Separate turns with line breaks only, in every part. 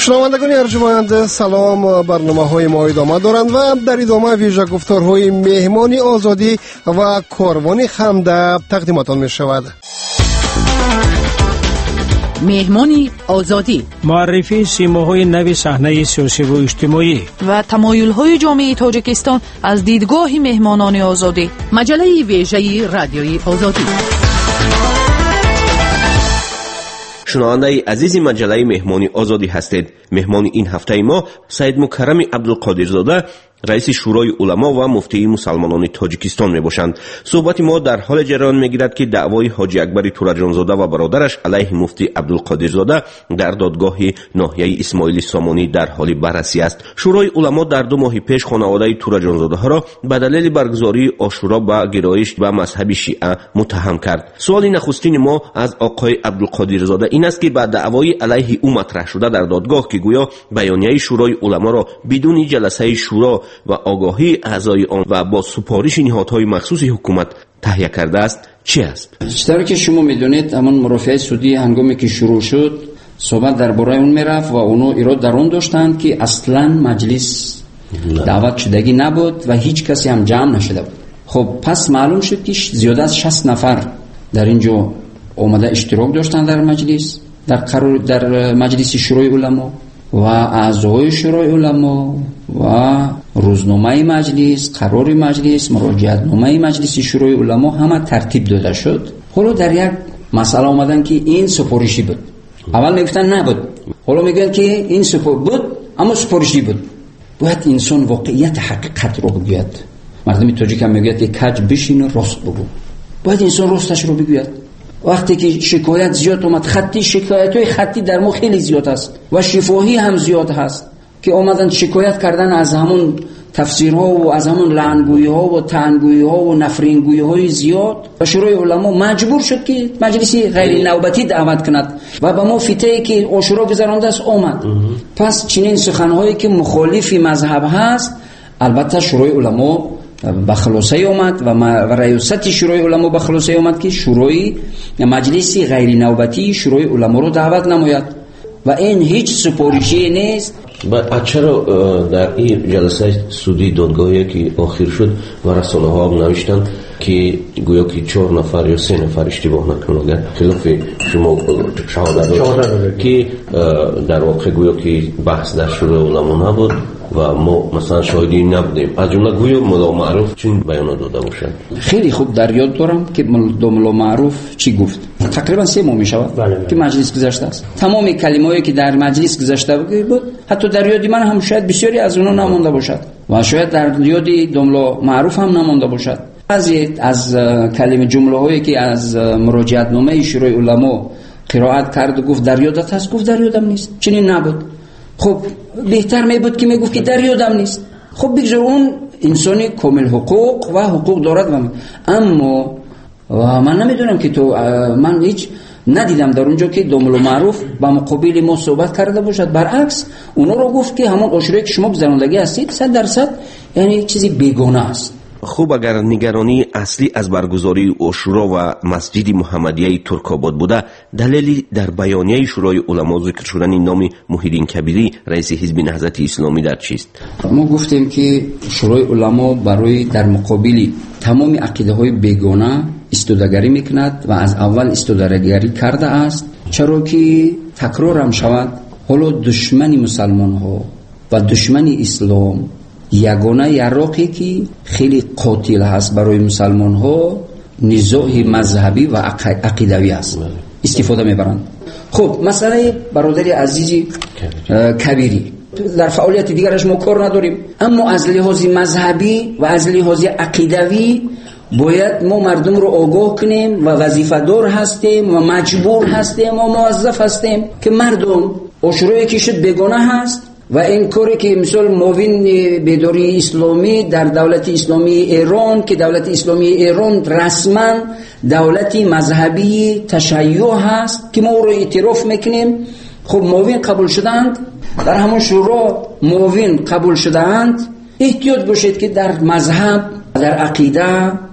شنوندگان ارجمند سلام، برنامه‌های ما ادامه دارند و در ادامه ویژه گفتارهای مهمان آزادی و کاروان خمده تقدیمتان می شود.
مهمانی آزادی،
معرفی سیماهای نو صحنه سیاسی و اجتماعی
و تمایل‌های جامعه تاجیکستان از دیدگاه مهمانان آزادی. مجله ویژه رادیوی آزادی.
شنونده عزیز مجله مهمانی آزادی هستید. مهمان این هفته ما سید مکرم عبدالقادرزاده، رئیس شورای علما و مفتی مسلمانان تاجیکستان می باشند. صحبت ما در حال جریان می گیرد که دعوای حاجی اکبر تورجانزاده و برادرش علیه مفتی عبدالقادرزاده در دادگاه ناحیه اسماعیل سامانی در حال بررسی است. شورای علما در 2 ماه پیش خانواده تورجانزاده ها را به دلیل برگزاری عاشورا به گرایش و مذهب شیعه متهم کرد. سوال نخستین ما از آقای عبدالقادرزاده این است که بعد دعوای علیه او مطرح شده در دادگاه که گویا بیانیه شورای علما را بدون جلسه شورا و آگاهی اعضای آن و با سپارش نهادهای مخصوص حکومت تهیه کرده است، چی است؟
چطور که شما میدونید همان مرافعه سودی هنگامی که شروع شد صحبت درباره اون میرفت و اونو ایراد در اون داشتند که اصلا مجلس دعوت شدگی نبود و هیچ کسی هم جمع نشده بود. خب پس معلوم شد که زیاده از 60 نفر در اینجا اومده اشتراک داشتن در مجلس، در مجلس شورای علما و اعضای شورای علما و روزنامه مجلس، قرار مجلس، مراجعتنامه مجلس شورای علما همه ترتیب داده شد. حالا در یک مسئله آمدن که این سفارشی بود. اول میگفتن نبود، حالا میگن که این بود اما سفارشی بود. باید انسان واقعیت حقیقت رو بگوید. مردم تاجیک هم میگوید که کج بشین و راست بگو. باید انسان راستش رو بگوید. وقتی که شکایت زیاد اومد، شکایت‌های خطی در ما خیلی زیاد است و شفاهی هم زیاد هست که اومدن شکایت کردن از همون تفسیرها و از همون لعنگویی‌ها و طعنگویی‌ها و نفرینگویی‌های زیاد و شورای علما مجبور شد که مجلسی غیر نوبتی دعوت کند و به ما فتوی که عاشورا گذرانده است اومد. پس چنین سخن‌هایی که مخالف مذهب هست البته شورای علما به خلاصه اومد و ریاست شورای علما به خلاصه اومد که شورای مجلسی غیر نوبتی شورای علما رو دعوت نماید و این هیچ سپارشی نیست.
چرا در این جلسه سودی دادگاهی که آخر شد و رسانه ها هم نوشتن که گویا که 4 نفر یا 3 نفر اشتباه نکنه خلاف شما شهادت که در واقع گویا که بحث در شورای علما نبود و ما مثلا شاهدی نبودیم، از جمله گویا ملا معروف چین بیان داده باشند؟
خیلی خوب در یاد دارم که ملا معروف چی گفت. تقریبا 3 ماه می شود که مجلس گذشته است. تمام کلمه‌ای که در مجلس گذشته بود حتی در یاد من هم شاید بسیاری از اونها نمانده باشد و شاید در یاد ملا معروف هم نمانده باشد. از کلمه جمله هایی که از مراجعتنامه شورای علما قرائت کرد و گفت در یادت هست، گفت در یادم نیست. چنین نبود. خب بهتر می بود که می گفت که در یادم نیست. خب بگذار اون انسانی کامل حقوق و حقوق دارد اما من نمیدونم که من هیچ ندیدم در اونجا که دوملو معروف با مقابل ما صحبت کرده باشد. برعکس اونو رو گفت که همون عاشورایی که شما گذراندگی هستید 100% یعنی چیزی بیگانه است.
خوب اگر نگرانی اصلی از برگزاری عاشورا و مسجد محمدیه ترک‌آباد بوده، دلیلی در بیانیه شورای علما ذکر شدن نام محیدین کبیری رئیس حزب نهضت اسلامی در چیست؟
ما گفتیم که شورای علما برای در مقابل تمام عقیده‌های بیگانه استودگری میکند و از اول استودگری کرده است. چرا که تکرار هم شود حالا دشمن مسلمان ها و دشمن اسلام یگانه یراقی که خیلی قاتل هست برای مسلمان ها نزاع مذهبی و عقیدوی است استفاده میبرند. خب مسئله برادری عزیزی کبیری در فعالیت دیگرش ما کار نداریم، اما از لحاظ مذهبی و از لحاظ عقیدوی باید ما مردم رو آگاه کنیم و وظیفه دار هستیم و مجبور هستیم و موظف هستیم که مردم عاشورایی که شد بیگانه هست و این کاری که مثل معاون بیداری اسلامی در دولت اسلامی ایران که دولت اسلامی ایران رسما دولت مذهبی تشیع هست که ما رو اعتراف میکنیم. خب معاون قبول شدند، در همون شورا معاون قبول شدند. احتیاط باشید که در مذهب، در عقیده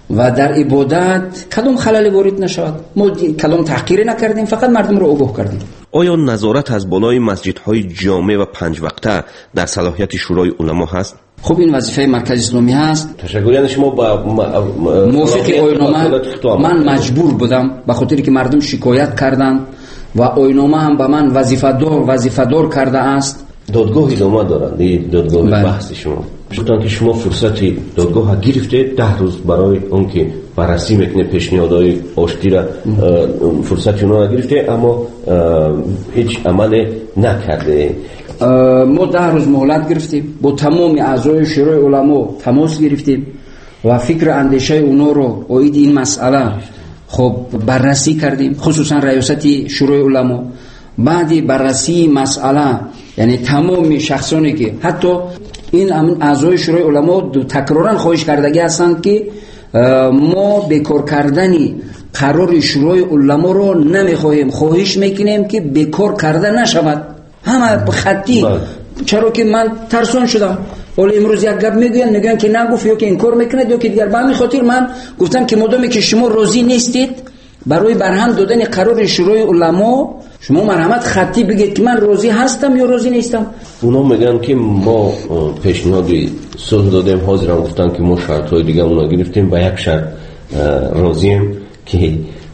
و در عبادت کدام خلل وارد نشود. ما کدام تحقیری نکردیم، فقط مردم رو آگاه کردیم.
آیا نظارت از بالای مسجدهای جامع و 5 وقته در صلاحیت شورای علما هست؟
خب این وظیفه مرکز اسلامی هست.
تشکر. یعنی شما با
موافق آیین‌نامه من مجبور بودم به خاطر که مردم شکایت کردند و آیین‌نامه هم به من وظیفه دار کرده است.
دادگاه ادامه دارند. دادگاه بحث شما شدن که شما فرصتی دادگاه گرفته 10 روز برای اون که بررسی میکنه پیشنهادهای آشتی را فرصتی اونا گرفته، اما هیچ عمل نکرده.
ما 10 روز مهلت گرفتیم، با تمام اعضای شورای علما تماس گرفتیم و فکر اندیشه اونا رو اوید این مسئله خب بررسی کردیم، خصوصا ریاست شورای علما. بعد بررسی مسئله یعنی تمام شخصانی که حتی این اعضای شورای علما تکرارا خواهش کردگی هستند که ما بیکار کردنی قرار شورای علما رو نمیخواهیم، خواهش میکنیم که بیکار کرده نشود. همه خطی. چرا که من ترسان شدم. ولی امروز یک گپ میگن که نگفت یا که انکار میکنه یا که دیگر. به همین خاطر من گفتم که مادامی که شما راضی نیستید برای برهم دادن قرار شورای علما، شما مرحمت خطی بگید که من راضی هستم یا راضی نیستم.
اونا میگن که ما پیشنهادی صلح دادیم، حاضرن گفتن که ما شرط‌های دیگه اونا گرفتیم، با یک شرط راضییم که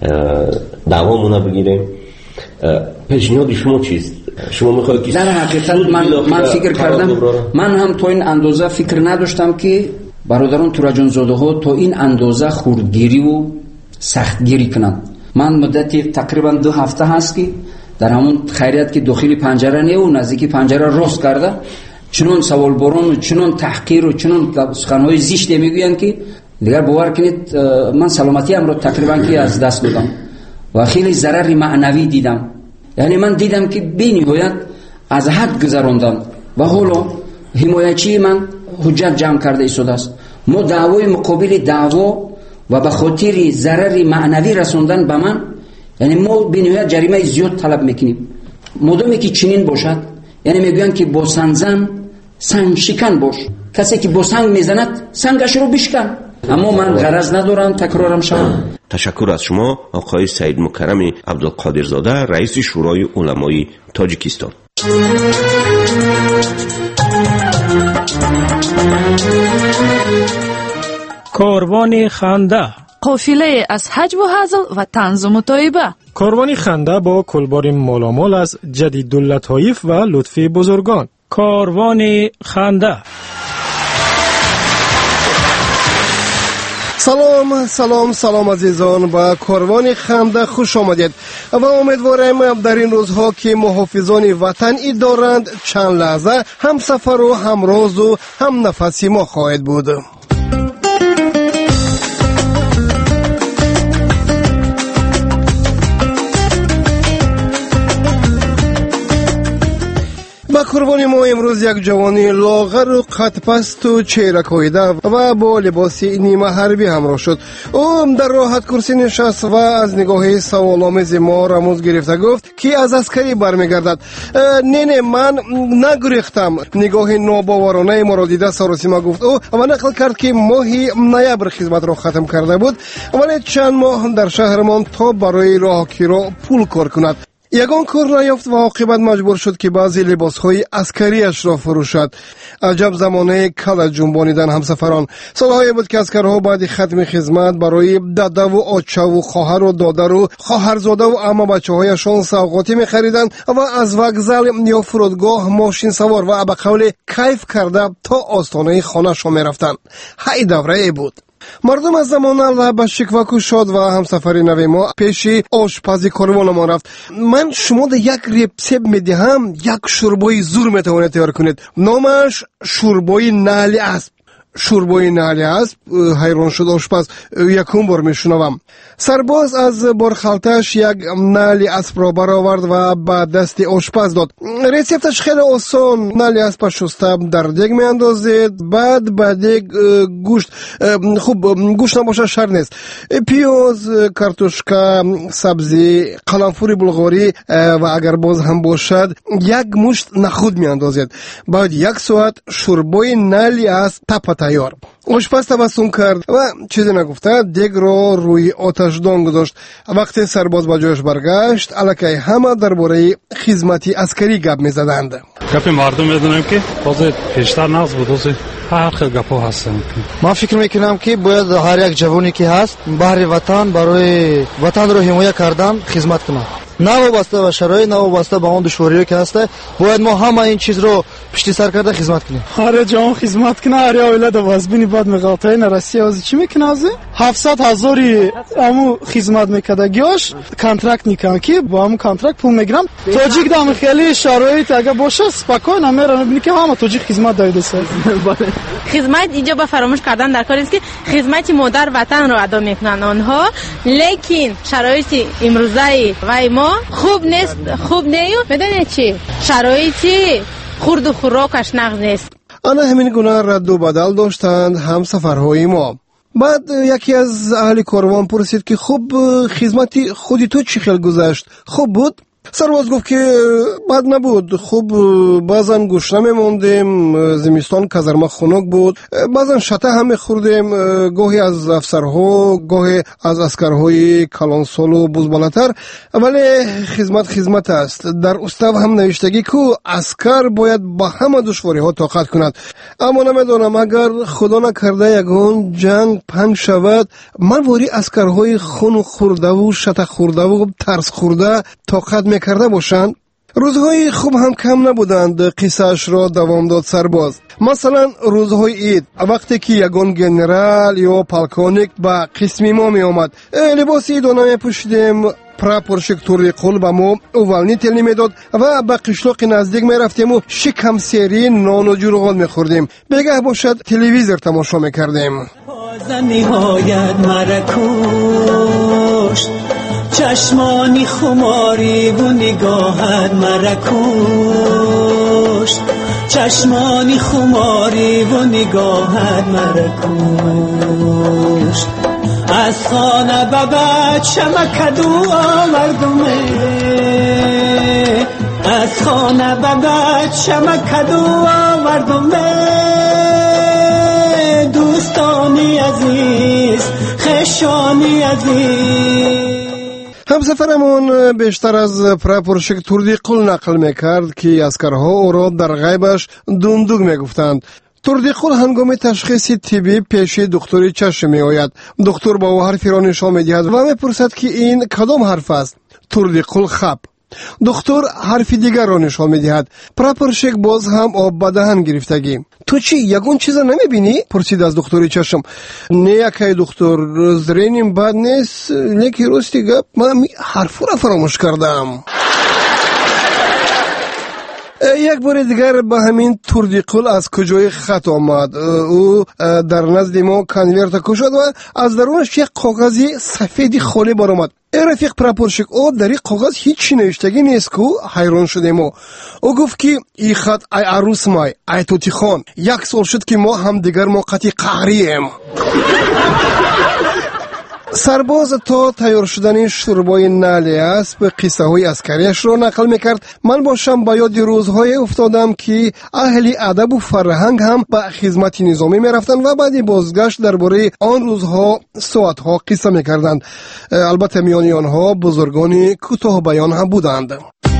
دعوامون بگیریم. پیشنهاد شما چیست؟ شما میخواید که
در حقیقت من فکر کردم، من هم تا این اندازه فکر نداشتم که برادران تورجان زاده ها تا این اندازه خردگیری و سختگیری کنند. من مدتی تقریبا 2 هفته هست که در همون خیریت که داخل پنجره نه و نزدیکی پنجره راست کرده، چنون سوال باران و چنون تحقیر و چنون سخنهای زشت میگویند که دیگر باور کنید من سلامتی ام رو تقریبا که از دست دادم و خیلی ضرر معنوی دیدم. یعنی من دیدم که بی‌نهایت از حد گذراندن و حالا حمایتچی من حجت جمع کرده ایستاده است. ما دعوای مقابل دعوا و به خاطر ضرر معنوی رسوندن به من، یعنی ما بی‌نهایت جریمه زیاد طلب میکنیم. مدامی که چنین باشد، یعنی میگویند که با سنگ شکن باش، کسی که با سنگ میزند سنگش رو بشکن. اما من غرض ندارم تکرارم شد.
تشکر از شما آقای سید مکرم عبدالقادرزاده، رئیس شورای علمای تاجیکستان.
کاروان خنده،
قافله از حج و هزل و طنز و مطایبه.
کاروان خنده با کلبار مالامال از جدیداللطایف و لطفی بزرگان.
کاروان خنده.
سلام عزیزان، با کاروان خنده خوش آمدید و امیدوارم در این روزها که محافظان وطن دارند چند لحظه هم سفر و هم راز و هم نفسی ما خواهد بود. با قربانی ما امروز یک جوانی لاغر و قد پست و چهره کاییده و با لباس نیمه حربی همراه شد. او در راحت کرسی نشست و از نگاه سوالآمیز ما رموز گرفته گفت که از عسکری برمیگردد. نه من نگریختم. نگاه ناباورانه ما را دیده سراسیمه گفت او و نقل کرد که ماهی نوامبر خدمت را ختم کرده بود ولی چند ماه در شهرمان تا برای راهکی را پول کار کند. یگان کار نیافت و عاقبت مجبور شد که بعضی لباسهای عسکریش را فروشد. عجب زمانه کل جنبانیدن همسفران. سالهای بود که عسکرها بعد ختم خدمت برای داده و آچه و خواهر و دادر و خواهرزاده و عمه بچه‌هایشان سوغاتی می‌خریدند و از وокزال یا فرودگاه ماشین سوار و به قول کیف کرده تا آستانه خانه‌شان می‌رفتند. هی دوره بود. مردم از زمانه لب شکوه شد و همسفری نوی ما پیش آشپز کاروان ما رفت. من شما ده یک ریسیپت میدهم، یک شوربای زور میتوانید تیار کنید. نامش شوربای نعل اسب. شوربای نعل اسب. حیران شد آشپز. یکم بار میشنوم. سرباز از برخالتش یک نعل اسب را برآورد و به دست آشپز داد. ریسیپتش خیلی آسان. نعل اسب شسته در دیگ میاندازید، بعد به دیگ گوشت، خوب گوشت نباشه شر نیست، پیاز، کارتوشکا، سبزی، قلنفور بلغاری و اگر باز هم باشد یک مشت نخود میاندازید. بعد یک ساعت شوربای نعل اسب تیار. آشپز تبسم کرد و چیزی نگفته دیگ را روی آتشدان گذاشت. وقتی سرباز به جایش برگشت الکی همه درباره خدمت عسکری گپ می‌زدند.
گپ مردم میدونم که باز پیشتر ناز بود، هر خیلی گپ‌ها هستند.
من فکر میکنم که باید هر یک جوانی که هست بهر وطن برای وطن رو حمایت کردن خدمت کنه، نه وابسته به شرایط، نه وابسته به اون دشواری‌ها که هست. باید ما همه این چیز رو پشت سر کرده خدمت کنیم.
هر جان خدمت کنه، هر اولاد واسبینی بعد مقاطعه نرسی از چی میکنه؟ از 700,000 امو خدمت میکرده گیاش کانترکت میکنه که با هم کانترکت پول میگیرم. تاجیک دام خیلی شرایط اگه باشه سپاکای نمیره، میبینی که همه تاجیک خدمت داده سر.
خدمت اینجا با فراموش کردن در کاری است که خدمت مادر وطن رو ادا میکنن آنها، لیکن شرایط امروزی و ما خوب نیست، خوب نیست. میدونی چی؟ شرایطی خورد و خوراکش نقض نیست.
آنها همین گونه رد و بدل داشتند هم سفرهای ما. بعد یکی از اهل کاروان پرسید که خوب خدمتی خودی تو چی خیلی گذشت؟ خوب بود؟ سرباز گفت که بد نبود، خوب بعضن گوشت نمیموندیم، زمستان کازرما خنک بود، بعضن شته هم میخوردیم، گاهی از افسرها گاهی از عسکرهای کلانسال و بزبالتر، ولی خدمت است. در استو هم نوشتگی که عسکر باید با همه دشواری ها طاقت کند. اما نمیدونم اگر خدا نکرده یگان جنگ پنگ شود من واری عسکرهای خون خورده و شته خورده و ترس خورده طاقت میکرده باشند. روزهای خوب هم کم نبودند. قصهش را دوام داد سرباز. مثلا روزهای عید وقتی که یگان گنرال یا پالکونیک با قسمی ما می آمد، لباس عید نمی پوشیدیم، پراپورشک توری قول با ما اولنی تل نمی داد و با قشلاق نزدیک می رفتیم و شکم سیری نان و جورغال می خوردیم. بگه باشد تلویزیون تماشا می کردیم.
نهایت مرکوش چشمانی خماری و نگاهت مرکوش، چشمانی خماری و نگاهت مرکوش. از خانه ببد شمکدو آوردمه، از خانه ببد شمکدو آوردمه. دوستانی عزیز، خشانی عزیز.
همسفرمون بیشتر از پراپورشک توردی قل نقل میکرد که اسکرها او را در غیبش دوندوگ میگفتند. توردی قل هنگام تشخیص طبی پیش دکتری چشم می آید. دکتر با او حرفی را نشان میدهد و میپرسد که این کدام حرف است؟ توردی قل خب. دکتر حرف دیگر را نشان میدهد. پراپورشک باز هم آب به دهن گرفتگی. تو چی یگون چیزا نمیبینی؟ پرسید از دکتری چشم. نه یکی دکتر، زرینیم بد نیست، لیکی راستی گپ من حرفو را فراموش کردم. یک بار دیگر به همین توردی قل از کجای خط آمد. او در نزد ما کنورت کشد و از درونش یک کاغذی سفیدی خالی برآمد. رفیق پراپورشک او در این کاغذ هیچی نوشتگی نیست که حیران شدیم. او گفت که این خط ای عروس مای، ای توتی خان، 1 سال شد که ما هم دیگر موقتی قهریم. سرباز تا تیار شدن شوربای نعل اسب قصه های عسکریش را نقل میکرد. من باشم با یاد روزهای افتادم که اهل ادب و فرهنگ هم به خدمت نظامی میرفتند و بعد بازگشت درباره آن روزها ساعتها قصه میکردند. البته میان آنها بزرگان کوتاه بیان هم بودند.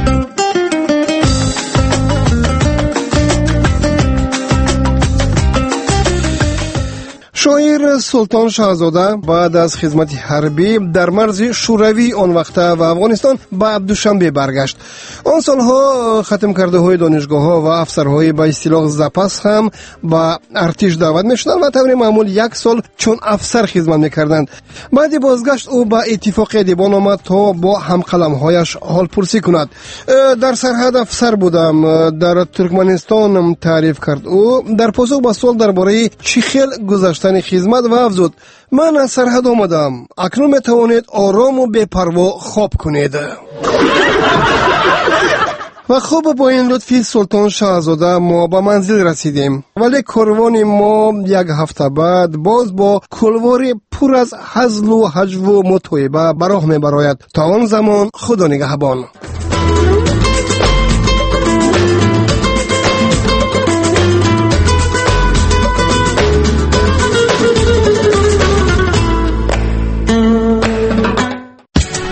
شاعر سلطان شاهزاده بعد از خدمت حربی در مرز شوروی آن وقته و افغانستان به عبدوشنبه برگشت. آن سالها ختم کرده های دانشگاه ها و افسرهای به اصطلاح زپس هم به ارتش دعوت میشدند و طور معمول 1 سال چون افسر خدمت میکردند. بعد بازگشت او به اتفاق دیوان آمد تا با همقلم هایش حال پرسی کند. در سرحد افسر بودم، در ترکمنستان تعریف کرد او. در پاسخ به سوال درباره چی خیل گذشته خدمت و افزود من از سرحد آمدم، اکنون میتوانید آرام و بی‌پروا خواب کنید. و خوب با این لطفی سلطان شاهزاده ما به منزل رسیدیم، ولی کاروان ما 1 هفته بعد باز با کلواری پر از هزل و هجو و متوعبه به راه میبراید. تا آن زمان خدا نگهبان.